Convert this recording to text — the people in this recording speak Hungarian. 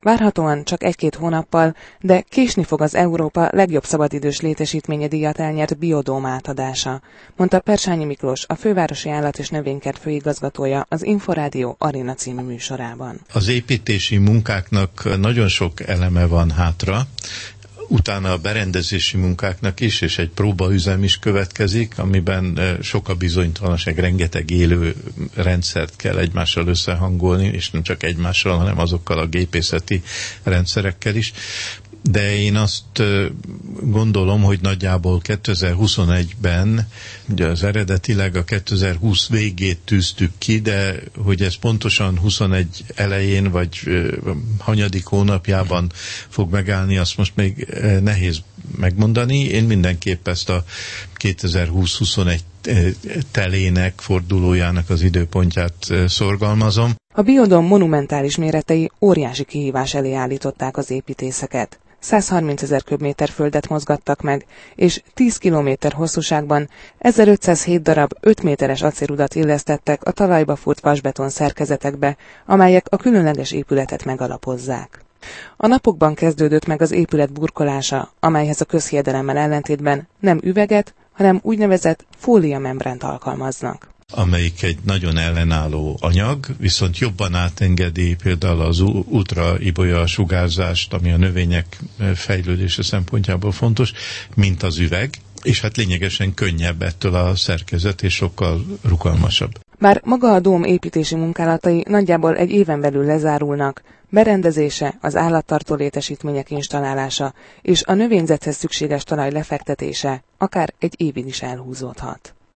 Várhatóan csak 1-2 hónappal, de késni fog az Európa legjobb szabadidős létesítménye díjat elnyert Biodóm átadása, mondta Persányi Miklós, a Fővárosi Állat- és Növénykert főigazgatója az Inforádió Arena című műsorában. Az építési munkáknak nagyon sok eleme van hátra, utána a berendezési munkáknak is, és egy próbaüzem is következik, amiben sok a bizonytalanság, rengeteg élő rendszert kell egymással összehangolni, és nem csak egymással, hanem azokkal a gépészeti rendszerekkel is. De én azt gondolom, hogy nagyjából 2021-ben, ugye az eredetileg a 2020 végét tűztük ki, de hogy ez pontosan 21 elején vagy hanyadik hónapjában fog megállni, azt most még nehéz megmondani. Én mindenképp ezt a 2020-21 telének, fordulójának az időpontját szorgalmazom. A Biodóm monumentális méretei óriási kihívás elé állították az építészeket. 130 000 köbméter földet mozgattak meg, és 10 kilométer hosszúságban 1507 darab 5 méteres acéludat illesztettek a talajba fúrt vasbeton szerkezetekbe, amelyek a különleges épületet megalapozzák. A napokban kezdődött meg az épület burkolása, amelyhez a közhiedelemmel ellentétben nem üveget, hanem úgynevezett fóliamembránt alkalmaznak. Amelyik egy nagyon ellenálló anyag, viszont jobban átengedi például az ultraibolya sugárzást, ami a növények fejlődése szempontjából fontos, mint az üveg, és hát lényegesen könnyebb ettől a szerkezet, és sokkal rugalmasabb. Bár maga a dóm építési munkálatai nagyjából egy éven belül lezárulnak, berendezése, az állattartó létesítmények installálása és a növényzethez szükséges talaj lefektetése akár egy évig is elhúzódhat.